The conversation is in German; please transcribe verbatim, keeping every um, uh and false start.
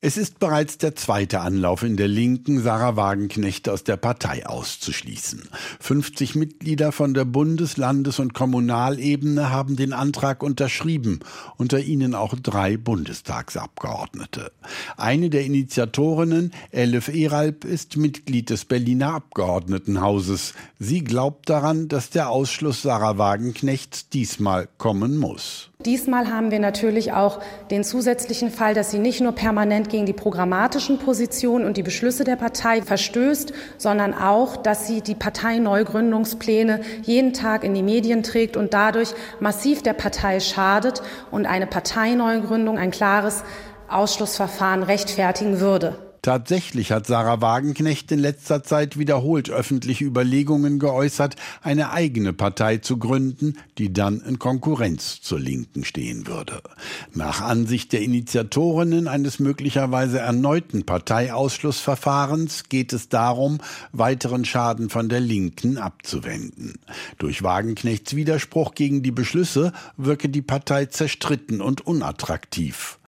Es ist bereits der zweite Anlauf in der Linken, Sahra Wagenknecht aus der Partei auszuschließen. fünfzig Mitglieder von der Bundes-, Landes- und Kommunalebene haben den Antrag unterschrieben, unter ihnen auch drei Bundestagsabgeordnete. Eine der Initiatorinnen, Elif Eralp, ist Mitglied des Berliner Abgeordnetenhauses. Sie glaubt daran, dass der Ausschluss Sahra Wagenknechts diesmal kommen muss. Diesmal haben wir natürlich auch den zusätzlichen Fall, dass sie nicht nur permanent gegen die programmatischen Positionen und die Beschlüsse der Partei verstößt, sondern auch, dass sie die Parteineugründungspläne jeden Tag in die Medien trägt und dadurch massiv der Partei schadet und eine Parteineugründung, ein klares Ausschlussverfahren rechtfertigen würde. Tatsächlich hat Sahra Wagenknecht in letzter Zeit wiederholt öffentliche Überlegungen geäußert, eine eigene Partei zu gründen, die dann in Konkurrenz zur Linken stehen würde. Nach Ansicht der Initiatorinnen eines möglicherweise erneuten Parteiausschlussverfahrens geht es darum, weiteren Schaden von der Linken abzuwenden. Durch Wagenknechts Widerspruch gegen die Beschlüsse wirke die Partei zerstritten und unattraktiv.